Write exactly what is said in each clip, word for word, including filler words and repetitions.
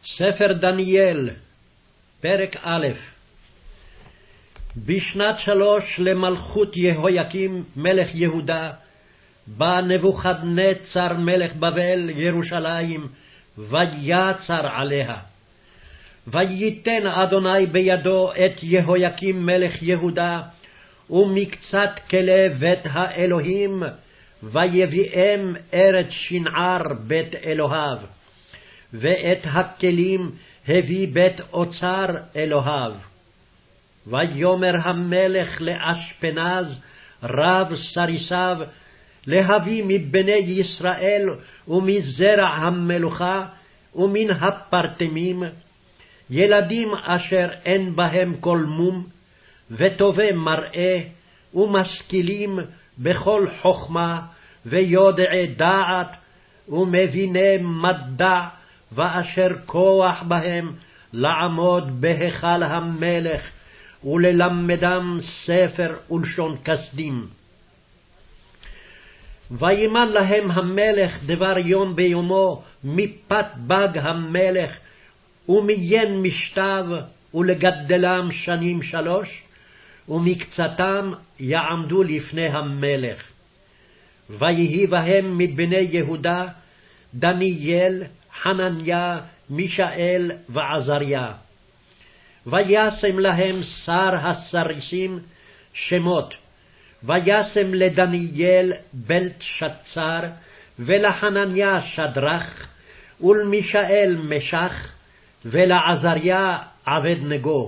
ספר דניאל, פרק א'. בשנת שלוש למלכות יהויקים מלך יהודה, בא נבוכדנצר מלך בבל ירושלים, ויצר עליה. וייתן אדוני בידו את יהויקים מלך יהודה, ומקצת כלי בית האלוהים, ויביאם ארץ שנער בית אלוהיו. ואת הכלים הביא בית אוצר אלוהיו. ויאמר המלך לאשפנז רב סריסיו, להביא מבני ישראל ומזרע המלוכה ומן הפרטמים, ילדים אשר אין בהם כל מום, וטובי מראה, ומשכילים בכל חכמה, ויודעי דעת, ומביני מדע, ואשר כוח בהם לעמוד בהיכל המלך, וללמדם ספר ולשון כסדים. וימן להם המלך דבר יום ביומו מפת בג המלך, ומיין משתיו, ולגדלם שנים שלוש, ומקצתם יעמדו לפני המלך. ויהי בהם מבני יהודה דניאל, חנניה, מישאל ועזריה. וישם להם שר הסריסים שמות, וישם לדניאל בלתשצר, ולחנניה שדרך, ולמישאל משח, ולעזריה עבד נגו.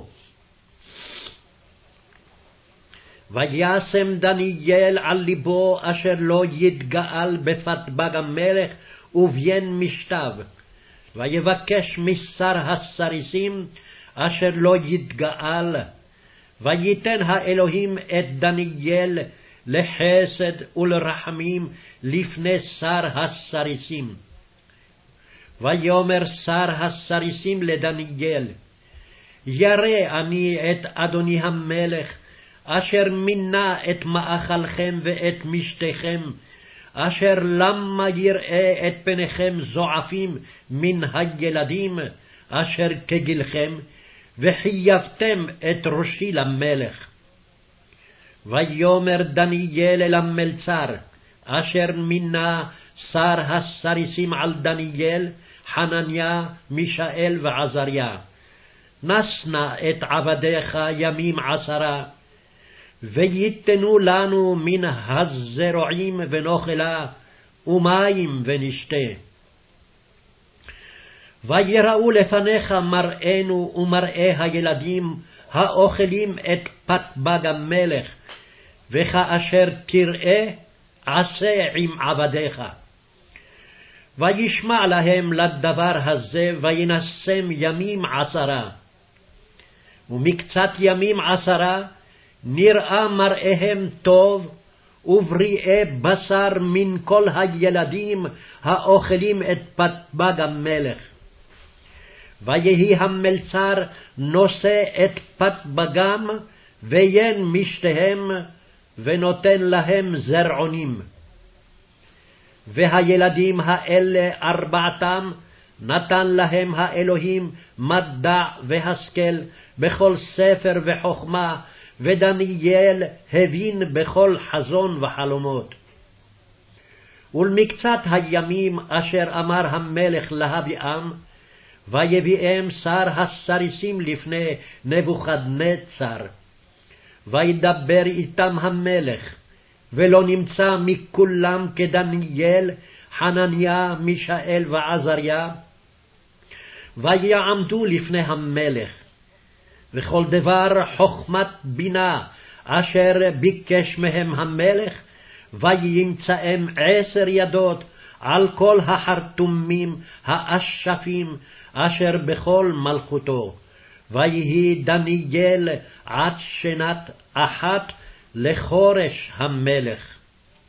וישם דניאל על ליבו אשר לא יתגאל בפתבג המלך וביין משתיו, ויבקש משר הסריסים אשר לא יתגאל, וייתן האלוהים את דניאל לחסד ולרחמים לפני שר הסריסים. ויאמר שר הסריסים לדניאל, ירא אני את אדוני המלך, אשר מינה את מאכלכם ואת משתיכם, אשר למה יראה את פניכם זועפים מן הילדים, אשר כגילכם, וחייבתם את ראשי למלך. ויאמר דניאל אל המלצר, אשר מינה שר הסריסים על דניאל, חנניה, מישאל ועזריה, נס נא את עבדיך ימים עשרה, ויתנו לנו מן הזרעים ונאכלה, ומים ונשתה. ויראו לפניך מראינו ומראה הילדים האוכלים את פתבג המלך, וכאשר תראה עשה עם עבדיך. וישמע להם לדבר הזה, וינסם ימים עשרה. ומקצת ימים עשרה נראה מראיהם טוב, ובריאי בשר מן כל הילדים האוכלים את פתבג המלך. ויהי המלצר נושא את פתבגם, ויין משתיהם, ונותן להם זרעונים. והילדים האלה ארבעתם נתן להם האלוהים מדע והשכל בכל ספר וחוכמה, ודניאל הבין בכל חזון וחלומות. ולמקצת הימים אשר אמר המלך להביאם, ויביאם שר הסריסים לפני נבוכדנצר. וידבר איתם המלך, ולא נמצא מכולם כדניאל, חנניה, מישאל ועזריה, ויעמדו לפני המלך. וכל דבר חוכמת בינה אשר ביקש מהם המלך, וימצאם עשר ידות על כל החרטומים האשפים אשר בכל מלכותו. ויהי דניאל עד שנת אחת לחורש המלך.